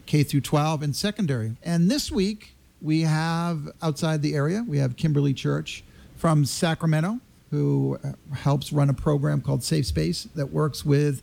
K through 12 and secondary. And this week, we have outside the area, we have Kimberly Church from Sacramento, who helps run a program called Safe Space that works with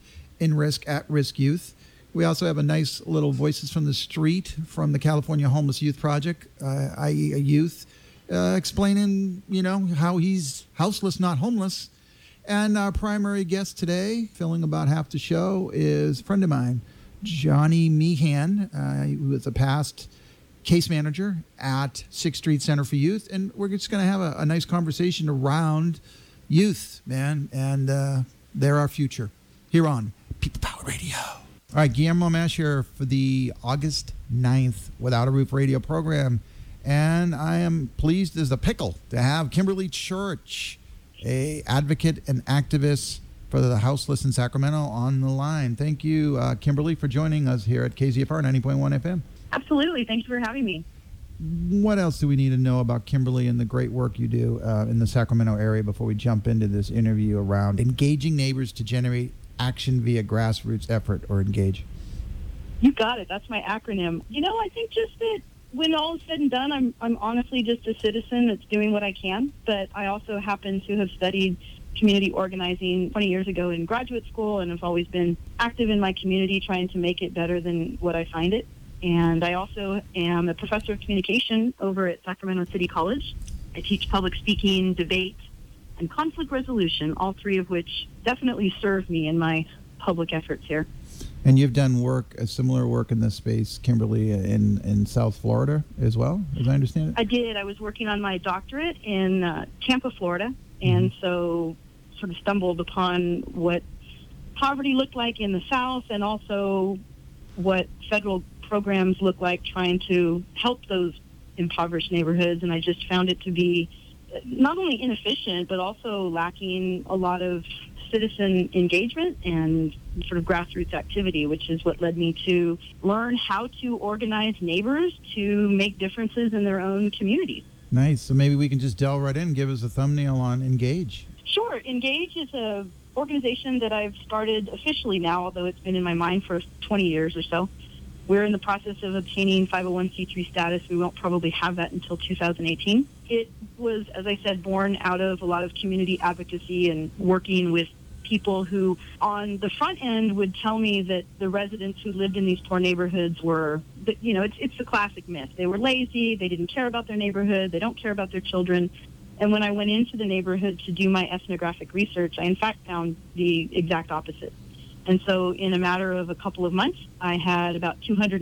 at-risk youth. We also have a nice little Voices from the Street from the California Homeless Youth Project, i.e. a youth, explaining, how he's houseless, not homeless. And our primary guest today, filling about half the show, is a friend of mine, Johnny Meehan, who is a past case manager at 6th Street Center for Youth. And we're just going to have a nice conversation around youth, man. And they're our future here on People Power Radio. All right, Guillermo Mesh here for the August 9th Without a Roof radio program. And I am pleased as a pickle to have Kimberly Church, a advocate and activist for the houseless in Sacramento, on the line. Thank you, Kimberly, for joining us here at KZFR 90.1 FM. Absolutely. Thanks for having me. What else do we need to know about Kimberly and the great work you do in the Sacramento area before we jump into this interview around engaging neighbors to generate action via grassroots effort, or engage? You got it. That's my acronym. I think just that when all is said and done, I'm honestly just a citizen that's doing what I can. But I also happen to have studied community organizing 20 years ago in graduate school, and have always been active in my community trying to make it better than what I find it. And I also am a professor of communication over at Sacramento City College. I teach public speaking, debate, and conflict resolution, all three of which definitely serve me in my public efforts here. And you've done a similar work in this space, Kimberly, in South Florida as well, as I understand it? I did. I was working on my doctorate in Tampa, Florida, and so sort of stumbled upon what poverty looked like in the South, and also what federal programs look like trying to help those impoverished neighborhoods. And I just found it to be not only inefficient, but also lacking a lot of citizen engagement and sort of grassroots activity, which is what led me to learn how to organize neighbors to make differences in their own communities. Nice. So maybe we can just delve right in and give us a thumbnail on Engage. Sure. Engage is a organization that I've started officially now, although it's been in my mind for 20 years or so. We're in the process of obtaining 501c3 status. We won't probably have that until 2018. It was, as I said, born out of a lot of community advocacy and working with people who, on the front end, would tell me that the residents who lived in these poor neighborhoods were, it's the classic myth. They were lazy, they didn't care about their neighborhood, they don't care about their children. And when I went into the neighborhood to do my ethnographic research, I in fact found the exact opposite. And so in a matter of a couple of months, I had about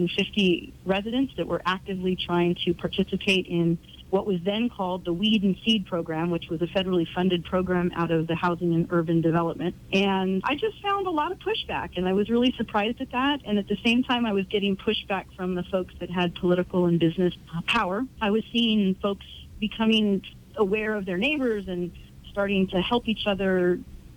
250 residents that were actively trying to participate in what was then called the Weed and Seed program, which was a federally funded program out of the Housing and Urban Development. And I just found a lot of pushback, and I was really surprised at that. And at the same time, I was getting pushback from the folks that had political and business power. I was seeing folks becoming aware of their neighbors and starting to help each other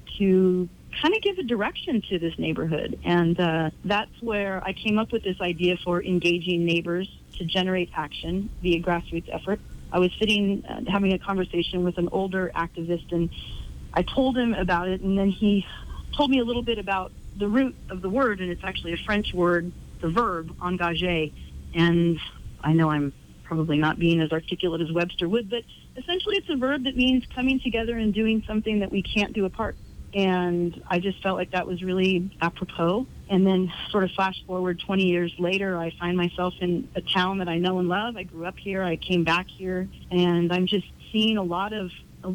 to kind of give a direction to this neighborhood. And that's where I came up with this idea for engaging neighbors to generate action via grassroots effort. I was sitting having a conversation with an older activist, and I told him about it, and then he told me a little bit about the root of the word, and it's actually a French word, the verb, engager. And I know I'm probably not being as articulate as Webster would, but essentially it's a verb that means coming together and doing something that we can't do apart. And I just felt like that was really apropos. And then sort of flash forward 20 years later, I find myself in a town that I know and love. I grew up here. I came back here. And I'm just seeing a lot of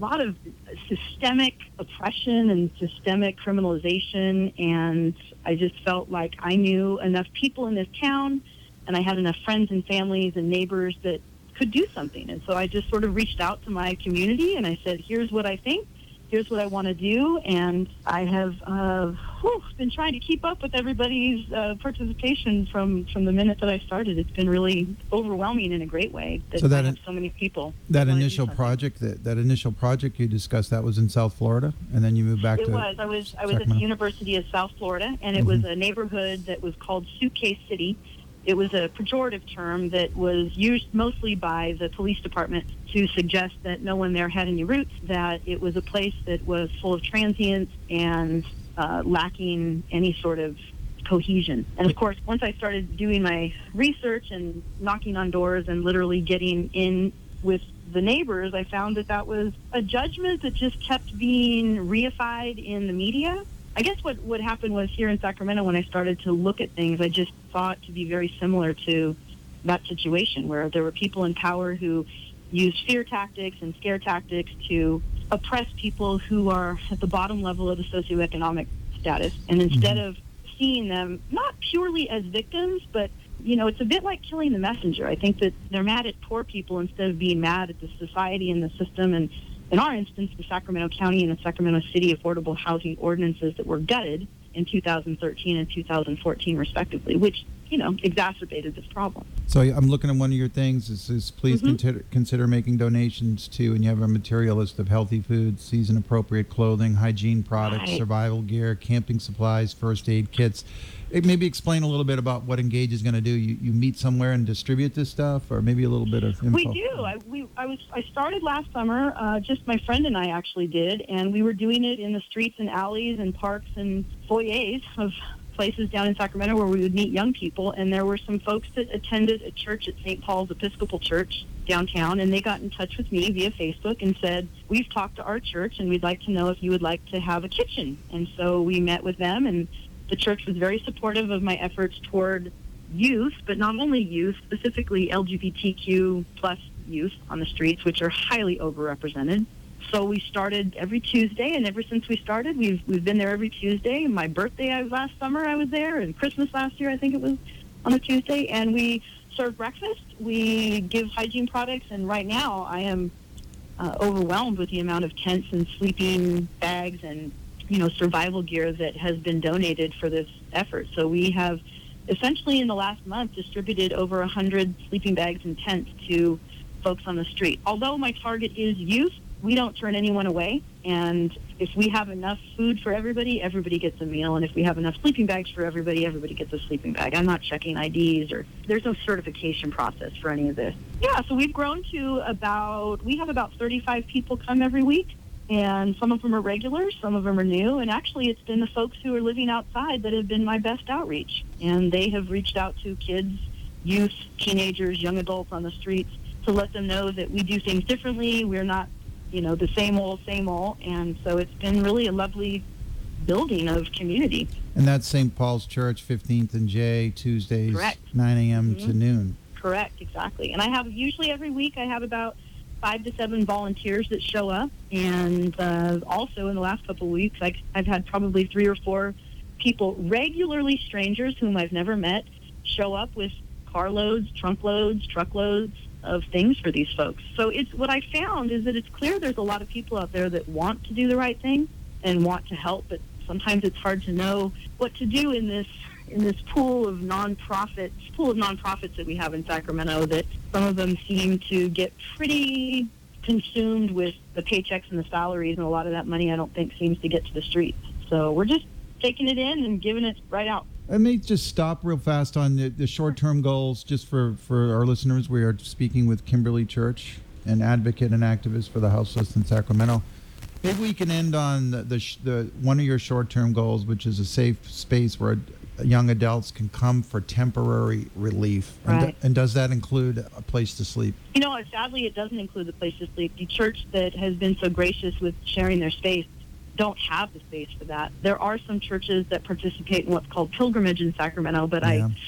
systemic oppression and systemic criminalization. And I just felt like I knew enough people in this town, and I had enough friends and families and neighbors that could do something. And so I just sort of reached out to my community, and I said, here's what I think. Here's what I want to do, and I have been trying to keep up with everybody's participation from the minute that I started. It's been really overwhelming in a great way that I have so many people. That initial project, that initial project you discussed, that was in South Florida, and then you moved back to Sacramento. I was at the University of South Florida, and it was a neighborhood that was called Suitcase City. It was a pejorative term that was used mostly by the police department to suggest that no one there had any roots, that it was a place that was full of transients and lacking any sort of cohesion. And of course, once I started doing my research and knocking on doors and literally getting in with the neighbors, I found that was a judgment that just kept being reified in the media. I guess what happened was here in Sacramento, when I started to look at things, I just saw it to be very similar to that situation where there were people in power who used fear tactics and scare tactics to oppress people who are at the bottom level of the socioeconomic status. And instead of seeing them not purely as victims, but it's a bit like killing the messenger. I think that they're mad at poor people instead of being mad at the society and the system. And in our instance, the Sacramento County and the Sacramento City affordable housing ordinances that were gutted in 2013 and 2014, respectively, which, exacerbated this problem. So I'm looking at one of your things. It says, please consider making donations to, and you have a material list of healthy foods, season-appropriate clothing, hygiene products, survival gear, camping supplies, first aid kits. Maybe explain a little bit about what Engage is going to do. You meet somewhere and distribute this stuff, or maybe a little bit of info? We do. I started last summer. Just my friend and I actually did, and we were doing it in the streets and alleys and parks and foyers of places down in Sacramento where we would meet young people. And there were some folks that attended a church at St. Paul's Episcopal Church downtown, and they got in touch with me via Facebook and said, we've talked to our church and we'd like to know if you would like to have a kitchen. And so we met with them, and the church was very supportive of my efforts toward youth, but not only youth, specifically LGBTQ plus youth on the streets, which are highly overrepresented. So we started every Tuesday, and ever since we started, we've been there every Tuesday. My birthday last summer I was there, and Christmas last year I think it was on a Tuesday, and we serve breakfast. We give hygiene products, and right now I am overwhelmed with the amount of tents and sleeping bags and survival gear that has been donated for this effort. So we have essentially in the last month distributed over 100 sleeping bags and tents to folks on the street. Although my target is youth, we don't turn anyone away. And if we have enough food for everybody, everybody gets a meal. And if we have enough sleeping bags for everybody, everybody gets a sleeping bag. I'm not checking IDs, or there's no certification process for any of this. Yeah, so we've grown to we have about 35 people come every week. And some of them are regulars, some of them are new. And actually, it's been the folks who are living outside that have been my best outreach. And they have reached out to kids, youth, teenagers, young adults on the streets to let them know that we do things differently. We're not, the same old. And so it's been really a lovely building of community. And that's St. Paul's Church, 15th and J, Tuesdays, Correct. 9 a.m. to noon. Correct, exactly. And I have usually every week I have about 5 to 7 volunteers that show up, and also in the last couple of weeks I've had probably 3 or 4 people, regularly strangers whom I've never met, show up with carloads, trunkloads, truckloads of things for these folks. So it's what I found is that it's clear there's a lot of people out there that want to do the right thing and want to help, but sometimes it's hard to know what to do in this pool of nonprofits that we have in Sacramento, that some of them seem to get pretty consumed with the paychecks and the salaries, and a lot of that money I don't think seems to get to the streets. So we're just taking it in and giving it right out. I may just stop real fast on the short-term goals, just for our listeners. We are speaking with Kimberly Church, an advocate and activist for the houseless in Sacramento. Maybe we can end on the one of your short-term goals, which is a safe space where young adults can come for temporary relief. Right. And does that include a place to sleep? Sadly, it doesn't include the place to sleep. The church that has been so gracious with sharing their space don't have the space for that. There are some churches that participate in what's called pilgrimage in Sacramento, but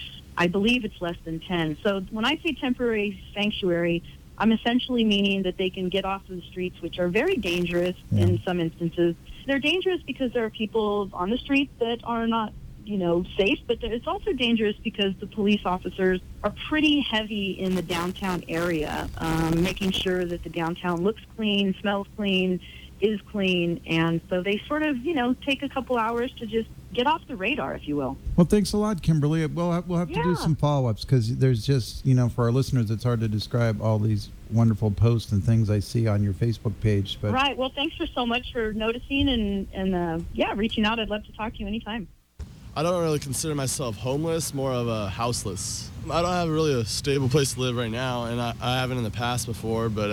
I believe it's less than 10. So when I say temporary sanctuary, I'm essentially meaning that they can get off of the streets, which are very dangerous in some instances. They're dangerous because there are people on the streets that are not safe, but it's also dangerous because the police officers are pretty heavy in the downtown area, making sure that the downtown looks clean, smells clean, is clean, and so they sort of, take a couple hours to just get off the radar, if you will. Well, thanks a lot, Kimberly. We'll have to do some follow-ups, because there's just, for our listeners, it's hard to describe all these wonderful posts and things I see on your Facebook page. But right. Well, thanks so much for noticing and reaching out. I'd love to talk to you anytime. I don't really consider myself homeless, more of a houseless. I don't have really a stable place to live right now, and I haven't in the past before, but,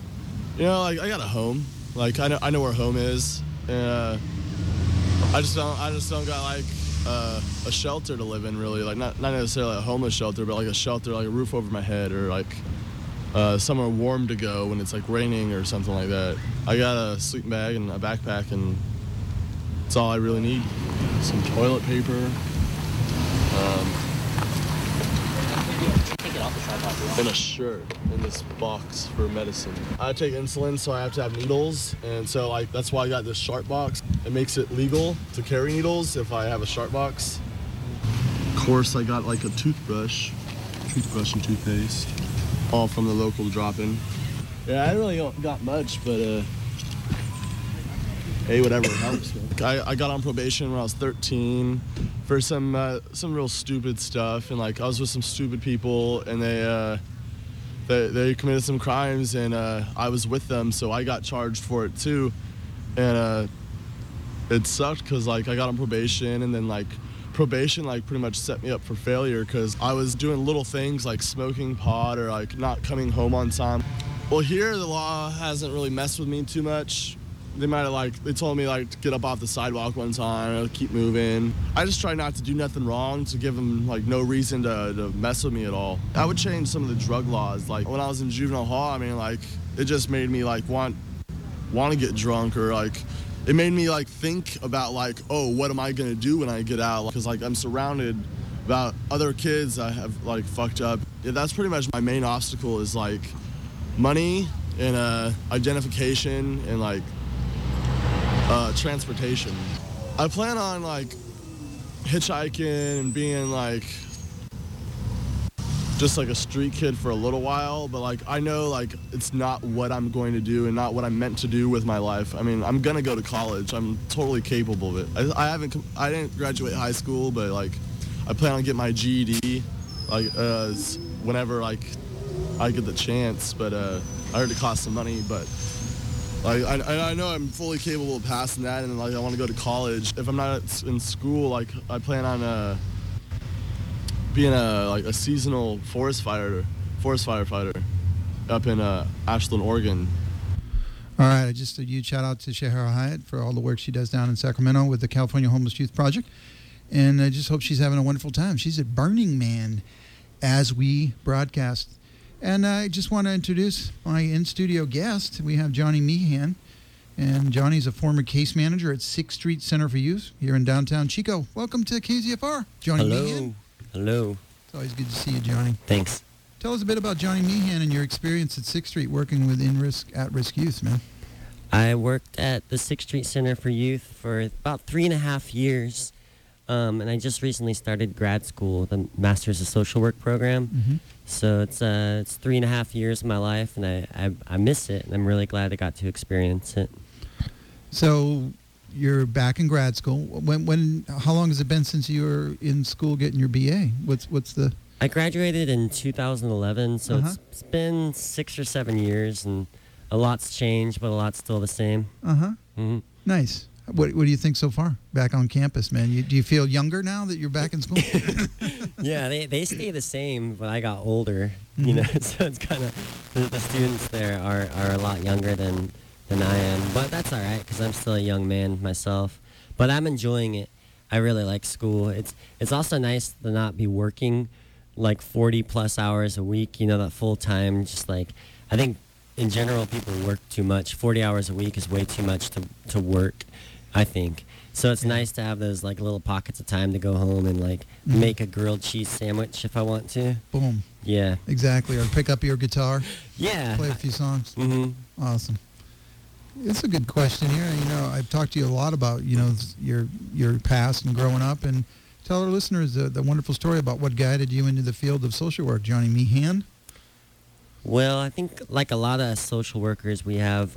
I got a home. I know where home is, and I just don't got, a shelter to live in, really. Like not necessarily a homeless shelter, but like a shelter, like a roof over my head, or like somewhere warm to go when it's like raining or something like that. I got a sleeping bag and a backpack, and that's all I really need. Some toilet paper. And a shirt in this box for medicine. I take insulin, so I have to have needles, and so like that's why I got this Sharp box. It makes it legal to carry needles if I have a Sharp box. Of course, I got like a toothbrush and toothpaste, all from the local drop-in. Yeah, I really don't got much, but hey, whatever helps. I got on probation when I was 13 for some real stupid stuff, and like I was with some stupid people, and they committed some crimes, and I was with them, so I got charged for it too, and it sucked because like I got on probation, and then like probation like pretty much set me up for failure because I was doing little things like smoking pot or like not coming home on time. Well, here the law hasn't really messed with me too much. They might have they told me like to get up off the sidewalk one time or keep moving. I just try not to do nothing wrong to give them like no reason to mess with me at all. I would change some of the drug laws. Like when I was in juvenile hall, I mean like it just made me like want to get drunk, or like it made me like think about like, oh, what am I gonna do when I get out? Because like I'm surrounded about other kids that have like fucked up. Yeah, that's pretty much my main obstacle is like money and identification and like transportation. I plan on like hitchhiking and being like just like a street kid for a little while, but like I know like it's not what I'm going to do and not what I'm meant to do with my life. I mean, I'm gonna go to college. I'm totally capable of it. I didn't graduate high school, but like I plan on getting my GED like whenever like I get the chance. But I heard it costs some money, but like I know I'm fully capable of passing that, and like I want to go to college. If I'm not in school, like I plan on being a seasonal forest firefighter up in Ashland, Oregon. All right, just a huge shout out to Shahara Hyatt for all the work she does down in Sacramento with the California Homeless Youth Project, and I just hope she's having a wonderful time. She's at Burning Man as we broadcast. And I just want to introduce my in-studio guest. We have Johnny Meehan, and Johnny's a former case manager at 6th Street Center for Youth here in downtown Chico. Welcome to KZFR, Johnny Meehan. Hello. It's always good to see you, Johnny. Thanks. Tell us a bit about Johnny Meehan and your experience at 6th Street working with at-risk youth, man. I worked at the 6th Street Center for Youth for about 3.5 years, and I just recently started grad school, the Masters of Social Work program. Mm-hmm. So it's 3.5 years of my life, and I miss it, and I'm really glad I got to experience it. So you're back in grad school. How long has it been since you were in school getting your BA? What's the? I graduated in 2011, so it's been 6 or 7 years, and a lot's changed, but a lot's still the same. Mm-hmm. Nice. What do you think so far back on campus, man? Do you feel younger now that you're back in school? Yeah, they stay the same, but I got older, you know, so it's kind of, the students there are a lot younger than I am, but that's all right, because I'm still a young man myself, but I'm enjoying it. I really like school. It's also nice to not be working like 40 plus hours a week, you know, that full time, just like, I think in general people work too much. 40 hours a week is way too much to work, I think. So it's nice to have those like little pockets of time to go home and like make a grilled cheese sandwich if I want to. Boom. Yeah. Exactly. Or pick up your guitar. Yeah. Play a few songs. Mm-hmm. Awesome. It's a good question here. You know, I've talked to you a lot about, you know, your past and growing up, and tell our listeners the wonderful story about what guided you into the field of social work, Johnny Meehan. Well, I think like a lot of social workers, we have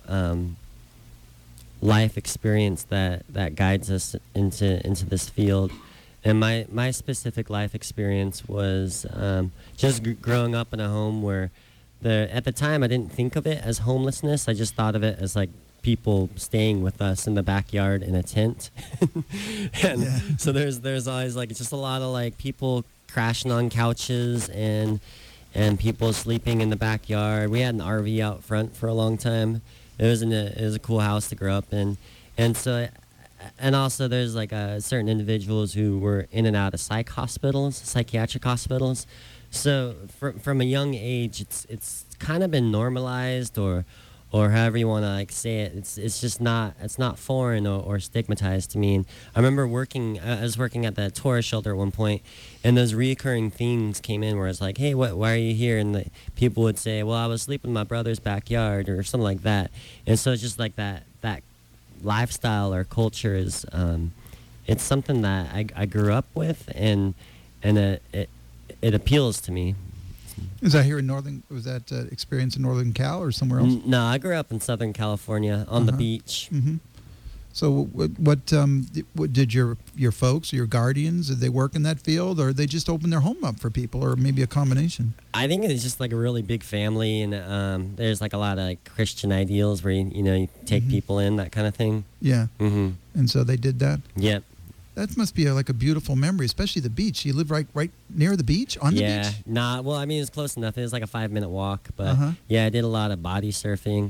life experience that guides us into this field. And my specific life experience was just growing up in a home where at the time I didn't think of it as homelessness. I just thought of it as like people staying with us in the backyard in a tent. And so there's always like just a lot of like people crashing on couches and people sleeping in the backyard. We had an RV out front for a long time. It was a cool house to grow up in. And so and also there's like certain individuals who were in and out of psychiatric hospitals. So from a young age, it's kind of been normalized, or however you want to like say it. It's just not foreign or stigmatized to me. And I remember I was working at the tourist shelter at one point, and those recurring themes came in where it's like, hey, why are you here? And the people would say, well, I was sleeping in my brother's backyard or something like that. And so it's just like that lifestyle or culture is it's something that I grew up with, and it appeals to me. Is that here in was that experience in Northern Cal or somewhere else? No, I grew up in Southern California on the beach. Mm-hmm. So what did your folks, your guardians, did they work in that field, or they just opened their home up for people, or maybe a combination? I think it's just like a really big family, and there's like a lot of like Christian ideals where you take people in, that kind of thing. Yeah. Mm-hmm. And so they did that? Yep. That must be like a beautiful memory, especially the beach. You live right near the beach, on the beach? Yeah, well, I mean, it was close enough. It was like a 5-minute walk, but yeah, I did a lot of body surfing.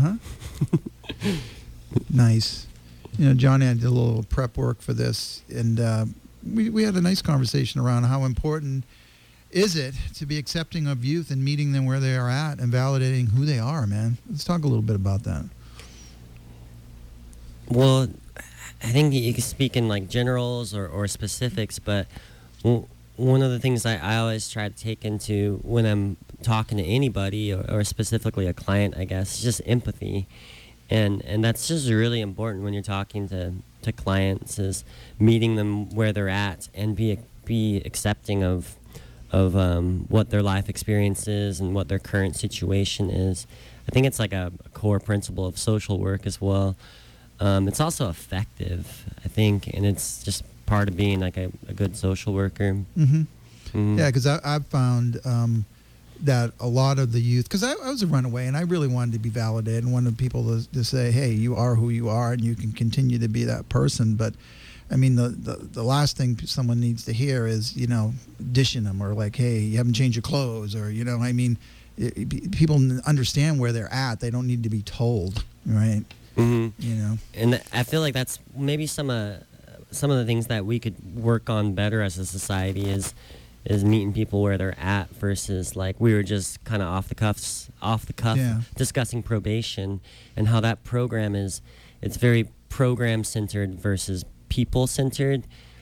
Nice. Johnny and I did a little prep work for this, and we had a nice conversation around how important is it to be accepting of youth and meeting them where they are at and validating who they are, man. Let's talk a little bit about that. Well, I think you can speak in like generals or specifics, but one of the things I always try to take into when I'm talking to anybody or specifically a client, I guess, is just empathy. And that's just really important when you're talking to clients, is meeting them where they're at and be accepting of what their life experience is and what their current situation is. I think it's like a core principle of social work as well. It's also effective, I think, and it's just part of being like a good social worker. Mm-hmm. Mm-hmm. Yeah, because I've found that a lot of the youth, because I was a runaway and I really wanted to be validated and wanted people to say, hey, you are who you are and you can continue to be that person. But I mean, the last thing someone needs to hear is, dishing them, or like, hey, you haven't changed your clothes, or, I mean, people understand where they're at. They don't need to be told, right? Mm-hmm. And I feel like that's maybe some of the things that we could work on better as a society is meeting people where they're at, versus like we were just kind of off the cuff discussing probation and how that program it's very program centered versus people centered.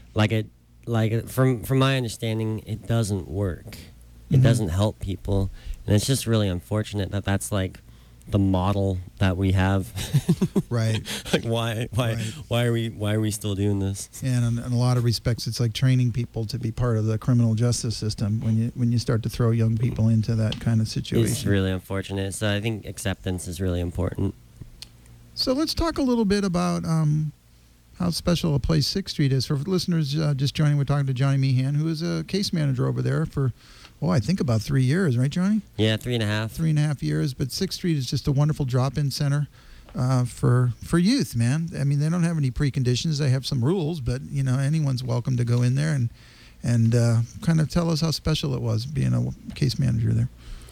From my understanding, it doesn't work. It doesn't help people, and it's just really unfortunate that that's like the model that we have. Right. Like why are we still doing this? And in a lot of respects, it's like training people to be part of the criminal justice system when you start to throw young people into that kind of situation. It's really unfortunate. So I think acceptance is really important. So let's talk a little bit about how special a place 6th Street is. For listeners just joining, we're talking to Johnny Meehan, who is a case manager over there for, I think about 3 years, right, Johnny? Yeah, 3.5. 3.5 years. But 6th Street is just a wonderful drop-in center for youth, man. I mean, they don't have any preconditions. They have some rules, but, anyone's welcome to go in there and kind of tell us how special it was being a case manager there.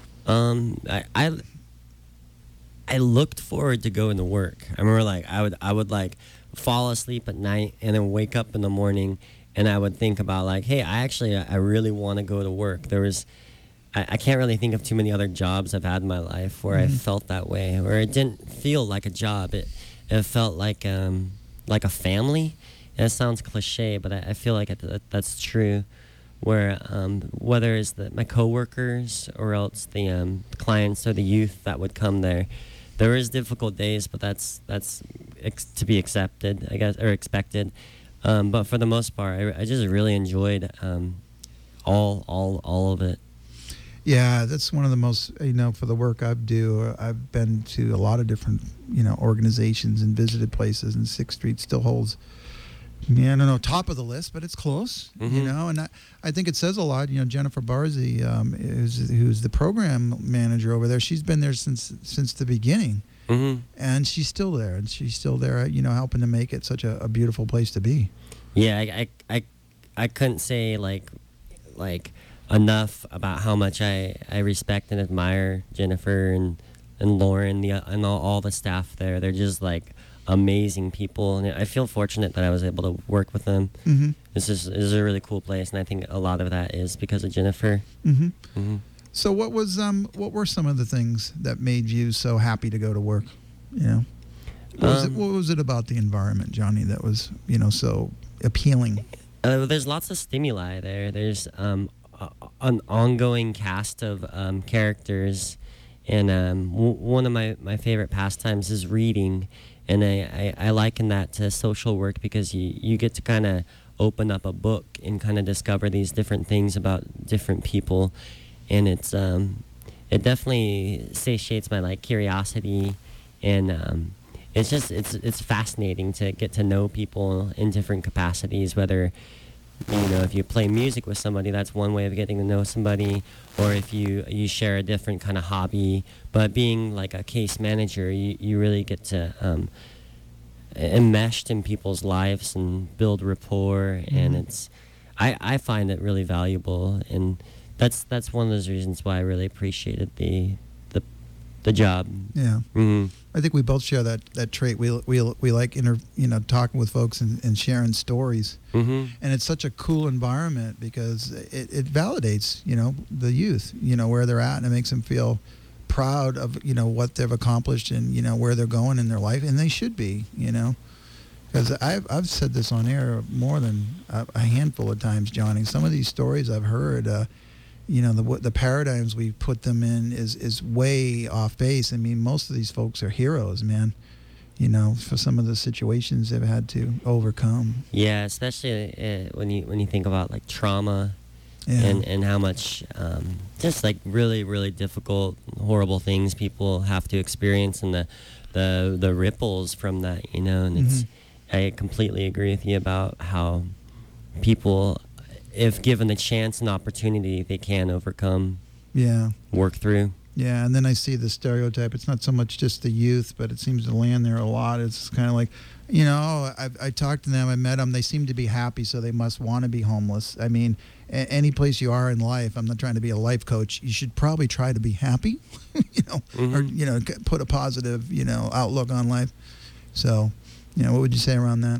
I looked forward to going to work. I remember, like, I would like fall asleep at night and then wake up in the morning, and I would think about like, hey, I really want to go to work. I can't really think of too many other jobs I've had in my life where I felt that way, where it didn't feel like a job. It felt like a family. And it sounds cliche, but I feel like that's true. Where whether it's my coworkers or else the clients or the youth that would come there is difficult days, but that's to be accepted, I guess, or expected. But for the most part, I just really enjoyed all of it. Yeah, that's one of the most, for the work I do, I've been to a lot of different, organizations and visited places, and 6th Street still holds, I don't know, top of the list, but it's close, and I think it says a lot. Jennifer Barzy, who's the program manager over there, she's been there since the beginning, and she's still there, helping to make it such a beautiful place to be. Yeah, I couldn't say like enough about how much I respect and admire Jennifer and Lauren and all the staff there. They're just like amazing people, and I feel fortunate that I was able to work with them. Mm-hmm. This is a really cool place, and I think a lot of that is because of Jennifer. Mm-hmm. Hmm. So what were some of the things that made you so happy to go to work? You know, what was it about the environment, Johnny, that was, you know, so appealing? There's lots of stimuli there. There's an ongoing cast of characters, and one of my favorite pastimes is reading, and I liken that to social work because you get to kind of open up a book and kind of discover these different things about different people, and it definitely satiates my like curiosity, and it's fascinating to get to know people in different capacities, whether, you know, if you play music with somebody, that's one way of getting to know somebody, or if you share a different kind of hobby. But being like a case manager, you really get to enmeshed in people's lives and build rapport, and I find it really valuable, and that's one of those reasons why I really appreciated the job. Yeah. Mm-hmm. I think we both share that trait. We like talking with folks and sharing stories. Mm-hmm. And it's such a cool environment because it validates, you know, the youth, you know, where they're at, and it makes them feel proud of, you know, what they've accomplished and, you know, where they're going in their life, and they should be, you know. Because I've said this on air more than a handful of times, Johnny. Some of these stories I've heard, you know, the paradigms we put them in is way off base. I mean, most of these folks are heroes, man. You know, for some of the situations they've had to overcome. Yeah, especially when you think about like trauma, Yeah. and how much just like really, really difficult, horrible things people have to experience, and the ripples from that, you know. And it's I completely agree with you about how people, if given a chance and opportunity, they can overcome, Yeah. work through. Yeah, and then I see the stereotype. It's not so much just the youth, but it seems to land there a lot. It's kind of like, you know, I talked to them, I met them, they seem to be happy, so they must want to be homeless. I mean, any place you are in life, I'm not trying to be a life coach, you should probably try to be happy, you know, or, you know, put a positive, you know, outlook on life. So, you know, what would you say around that?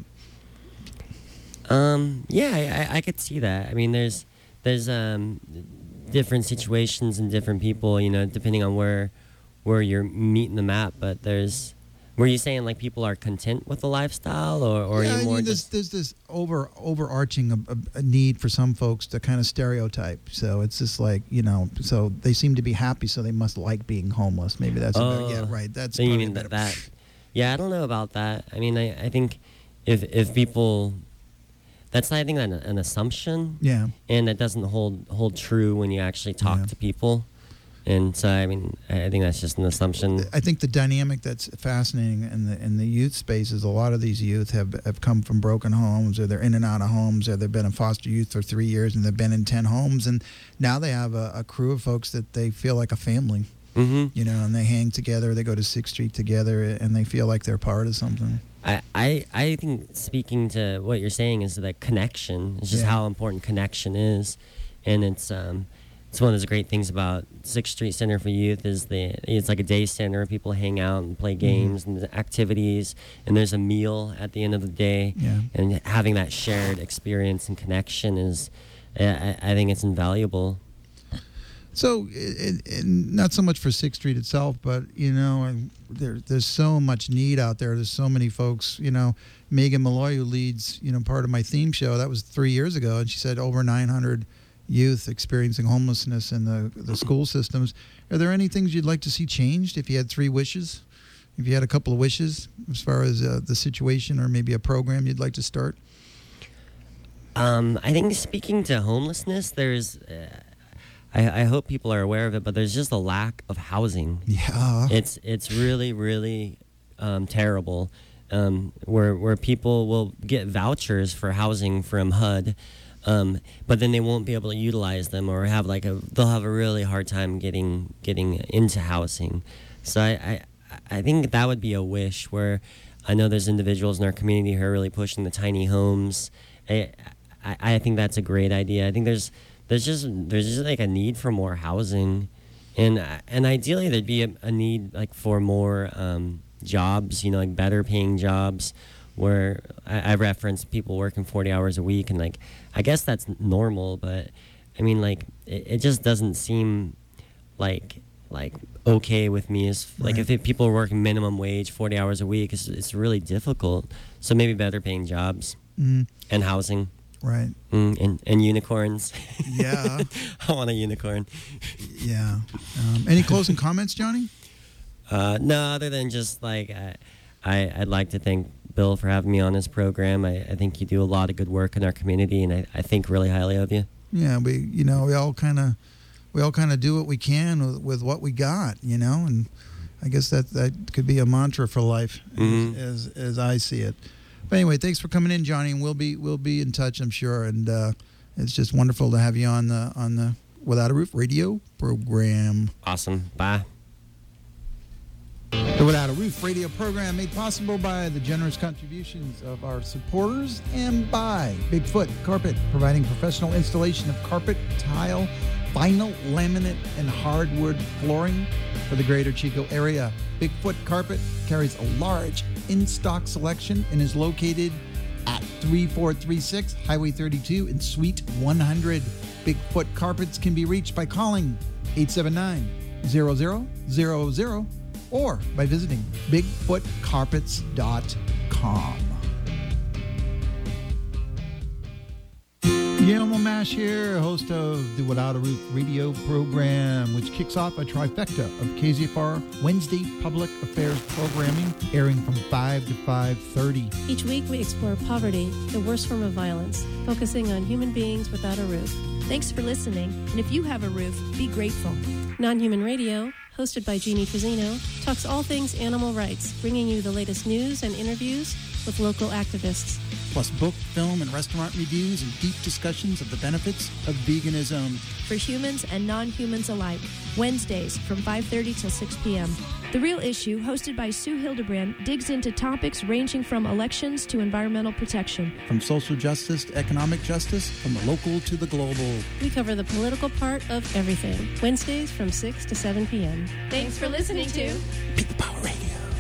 Yeah, I could see that. I mean, there's different situations and different people, you know, depending on where you're meeting them at. But were you saying like people are content with the lifestyle, or Yeah, are you more there's this overarching a need for some folks to kind of stereotype. So it's just like, you know, so they seem to be happy, so they must like being homeless. Maybe that's yeah, right. That's so you probably mean better. that? Yeah, I don't know about that. I mean, I think if people, that's, I think, an assumption. Yeah. And it doesn't hold true when you actually talk to people. And so, I mean, I think that's just an assumption. I think the dynamic that's fascinating in the youth space is a lot of these youth have come from broken homes, or they're in and out of homes, or they've been in foster youth for 3 years and they've been in 10 homes, and now they have a crew of folks that they feel like a family. Mm-hmm. You know, and they hang together, they go to 6th Street together, and they feel like they're part of something. I think, speaking to what you're saying, is that connection. It's just how important connection is, and it's one of those great things about 6th Street Center for Youth is it's like a day center. People hang out and play games and activities, and there's a meal at the end of the day. Yeah. And having that shared experience and connection is, I think it's invaluable. So, not so much for 6th Street itself, but, you know, there's so much need out there. There's so many folks, you know. Megan Malloy, who leads, you know, part of my theme show, that was 3 years ago, and she said over 900 youth experiencing homelessness in the school systems. Are there any things you'd like to see changed if you had 3 wishes? If you had a couple of wishes as far as the situation, or maybe a program you'd like to start? I think, speaking to homelessness, there's... I hope people are aware of it, but there's just a lack of housing. Yeah. It's really, really terrible. Where people will get vouchers for housing from HUD, but then they won't be able to utilize them, or they'll have a really hard time getting into housing. So I think that would be a wish. Where I know there's individuals in our community who are really pushing the tiny homes. I think that's a great idea. I think there's just like a need for more housing, and ideally there'd be a need like for more jobs, like better paying jobs, where I referenced people working 40 hours a week, and like I guess that's normal, but I mean, like it just doesn't seem like okay with me. Is like if people are working minimum wage 40 hours a week, it's really difficult. So maybe better paying jobs and housing. Right. And unicorns. Yeah. I want a unicorn. Yeah. Any closing comments, Johnny? No, other than just like I'd like to thank Bill for having me on his program. I think you do a lot of good work in our community, and I think really highly of you. Yeah, we all kind of do what we can with what we got, and I guess that could be a mantra for life, as I see it. But anyway, thanks for coming in, Johnny, and we'll be in touch, I'm sure. And it's just wonderful to have you on the Without a Roof radio program. Awesome. Bye. The Without a Roof radio program made possible by the generous contributions of our supporters and by Bigfoot Carpet, providing professional installation of carpet, tile, vinyl, laminate, and hardwood flooring for the greater Chico area. Bigfoot Carpet carries a large in-stock selection and is located at 3436 Highway 32 in Suite 100. Bigfoot Carpets can be reached by calling 879-0000 or by visiting bigfootcarpets.com. Guillermo Mash here, host of the Without a Roof radio program, which kicks off a trifecta of KZFR Wednesday public affairs programming, airing from 5 to 5:30. Each week we explore poverty, the worst form of violence, focusing on human beings without a roof. Thanks for listening, and if you have a roof, be grateful. Non-Human Radio, hosted by Jeannie Trezino, talks all things animal rights, bringing you the latest news and interviews with local activists. Plus book, film, and restaurant reviews and deep discussions of the benefits of veganism. For humans and non-humans alike, Wednesdays from 5:30 till 6 p.m. The Real Issue, hosted by Sue Hildebrand, digs into topics ranging from elections to environmental protection. From social justice to economic justice, from the local to the global. We cover the political part of everything. Wednesdays from 6 to 7 p.m. Thanks for listening to People Power Radio.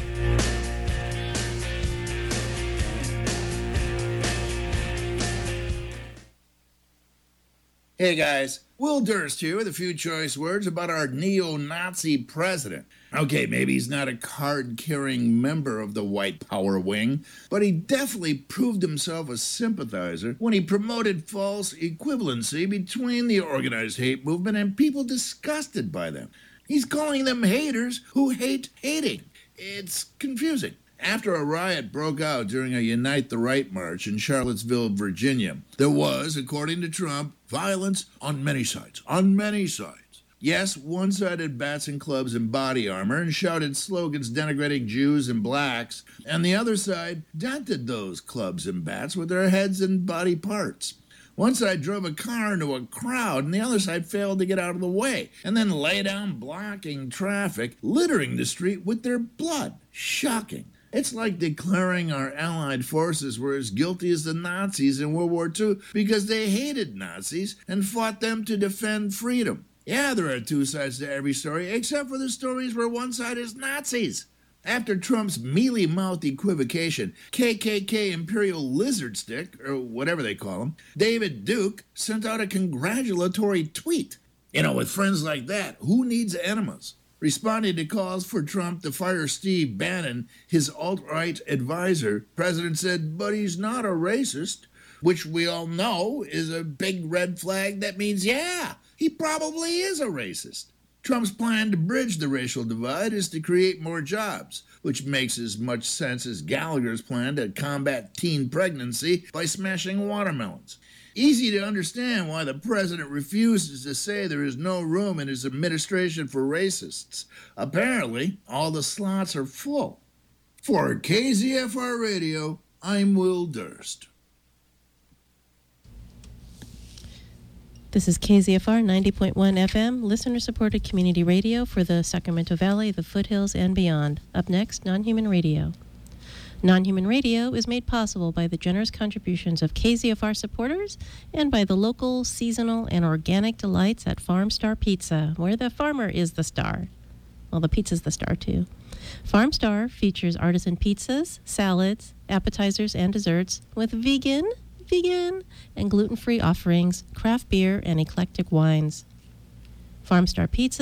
Hey guys, Will Durst here with a few choice words about our neo-Nazi president. Okay, maybe he's not a card-carrying member of the white power wing, but he definitely proved himself a sympathizer when he promoted false equivalency between the organized hate movement and people disgusted by them. He's calling them haters who hate hating. It's confusing. After a riot broke out during a Unite the Right march in Charlottesville, Virginia, there was, according to Trump, violence on many sides. On many sides. Yes, one side had bats and clubs and body armor and shouted slogans denigrating Jews and blacks, and the other side dented those clubs and bats with their heads and body parts. One side drove a car into a crowd, and the other side failed to get out of the way, and then lay down blocking traffic, littering the street with their blood. Shocking. It's like declaring our Allied forces were as guilty as the Nazis in World War II because they hated Nazis and fought them to defend freedom. Yeah, there are two sides to every story, except for the stories where one side is Nazis. After Trump's mealy-mouthed equivocation, KKK Imperial Lizard Stick, or whatever they call him, David Duke sent out a congratulatory tweet. With friends like that, who needs enemas? Responding to calls for Trump to fire Steve Bannon, his alt-right advisor, the president said, but he's not a racist, which we all know is a big red flag that means, yeah, he probably is a racist. Trump's plan to bridge the racial divide is to create more jobs, which makes as much sense as Gallagher's plan to combat teen pregnancy by smashing watermelons. Easy to understand why the president refuses to say there is no room in his administration for racists. Apparently, all the slots are full. For KZFR Radio, I'm Will Durst. This is KZFR 90.1 FM, listener-supported community radio for the Sacramento Valley, the foothills, and beyond. Up next, Non-Human Radio. Non-Human Radio is made possible by the generous contributions of KZFR supporters and by the local, seasonal, and organic delights at Farm Star Pizza, where the farmer is the star. Well, the pizza's the star, too. Farm Star features artisan pizzas, salads, appetizers, and desserts with vegan, and gluten-free offerings, craft beer, and eclectic wines. Farm Star Pizza